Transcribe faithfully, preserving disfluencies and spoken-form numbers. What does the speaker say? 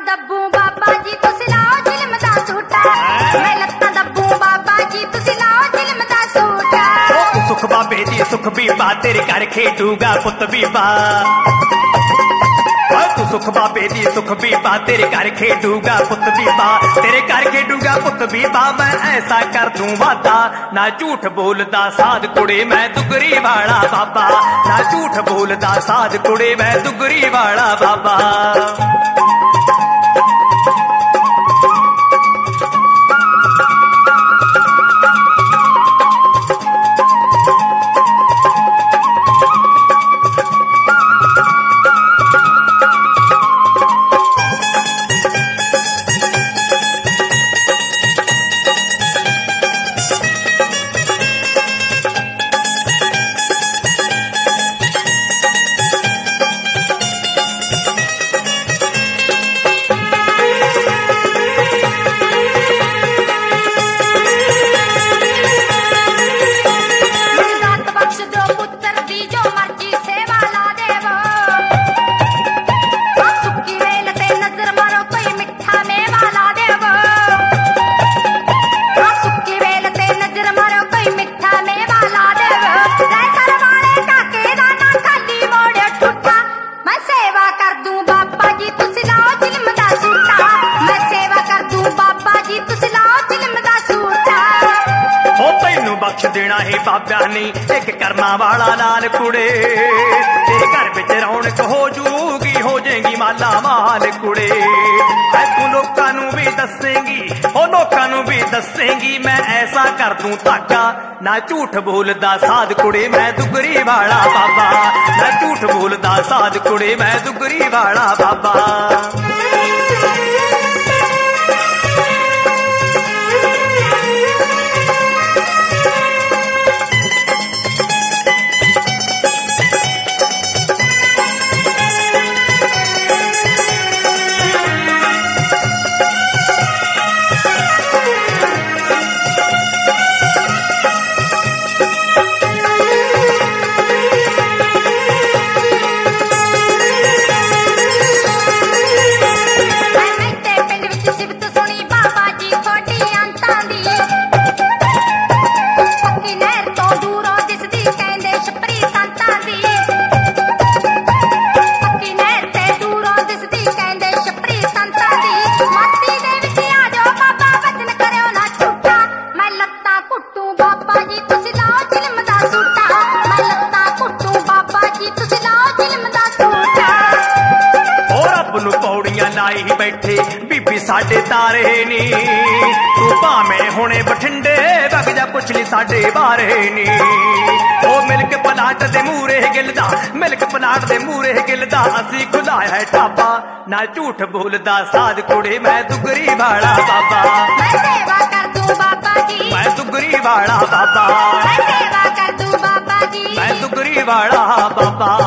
ਦੱਬੂ ਬਾਬਾ ਜੀ ਤੁਸੀਂ ਲਾਓ ਜ਼ਿਲਮ ਦਾ ਸੂਟਾ, ਮੈਂ ਲੱਤਾਂ ਦੱਬੂ ਬਾਬਾ ਜੀ ਤੁਸੀਂ ਲਾਓ ਜ਼ਿਲਮ ਦਾ ਸੂਟਾ। ਉਹ ਸੁਖ ਬਾਬੇ ਦੀ ਸੁਖ ਬੀਬਾ ਤੇਰੇ ਘਰ ਖੇਡੂਗਾ ਪੁੱਤ ਬੀਬਾ, ਤੂੰ ਸੁਖ ਬਾਬੇ ਦੀ ਸੁਖ ਬੀਬਾ ਤੇਰੇ ਘਰ ਖੇਡੂਗਾ ਪੁੱਤ ਬੀਬਾ, ਤੇਰੇ ਘਰ ਖੇਡੂਗਾ ਪੁੱਤ ਬੀਬਾ। ਮੈਂ ਐਸਾ ਕਰ ਦੂੰ ਵਾਦਾ ਨਾ ਝੂਠ ਬੋਲਦਾ ਸਾਧ ਕੁੜੇ ਮੈਂ ਦੁਗਰੀ ਵਾਲਾ ਬਾਬਾ, ਨਾ ਝੂਠ ਬੋਲਦਾ ਸਾਧ ਕੁੜੇ ਮੈਂ ਦੁਗਰੀ ਵਾਲਾ ਬਾਬਾ। ਬਖਸ਼ ਦੇਣਾ ਹੈ ਬਾਬਿਆਂ ਨੇ ਇੱਕ ਕਰਮਾਂ ਵਾਲਾ ਲਾਲ ਕੁੜੇ, ਤੇਰੇ ਘਰ ਵਿੱਚ ਰੌਣਕ ਹੋ ਜੂਗੀ ਹੋ ਜਾਏਗੀ ਮਾਲਾ ਮਾਲ ਕੁੜੇ। ਐ ਤੂੰ ਲੋਕਾਂ ਨੂੰ ਵੀ ਦੱਸੇਂਗੀ ਉਹ ਲੋਕਾਂ ਨੂੰ ਵੀ ਦੱਸੇਂਗੀ ਮੈਂ ਐਸਾ ਕਰ ਦੂੰ ਧਾਗਾ ਨਾ ਝੂਠ ਬੋਲਦਾ ਸਾਧ ਕੁੜੇ ਮੈਂ ਦੁਗਰੀ ਵਾਲਾ ਬਾਬਾ, ਨਾ ਝੂਠ ਬੋਲਦਾ ਸਾਧ ਕੁੜੇ ਮੈਂ ਦੁਗਰੀ ਵਾਲਾ ਬਾਬਾ। ਲਾਈ ਬੈਠੇ ਬੀਬੀ ਸਾਡੇ ਤਾਰੇ ਨੀ, ਤੂੰ ਭਾਵੇਂ ਹੁਣੇ ਬਠਿੰਡੇ ਵਗ ਜਾ ਪੁੱਛ ਲਈ ਸਾਡੇ ਬਾਰੇ ਨੀ। ਉਹ ਮਿਲਕ ਪਲਾਟ ਦੇ ਮੂਰੇ ਗਿਲਦਾ ਮਿਲਕ ਪਲਾਟ ਦੇ ਮੂਰੇ ਗਿਲਦਾ ਅਸੀਂ ਖੁਲਾਇਆ ਹੈ ਢਾਬਾ ਨਾ ਝੂਠ ਬੋਲਦਾ ਸਾਧ ਕੁੜੇ ਮੈਂ ਦੁਗਰੀ ਵਾਲਾ ਬਾਬਾ, ਮੈਂ ਸੇਵਾ ਕਰ ਦੂੰ ਬਾਬਾ ਜੀ ਮੈਂ ਦੁਗਰੀ ਵਾਲਾ ਬਾਬਾ, ਮੈਂ ਸੇਵਾ ਕਰ ਦੂੰ ਬਾਬਾ ਜੀ ਮੈਂ ਦੁਗਰੀ ਵਾਲਾ ਬਾਬਾ।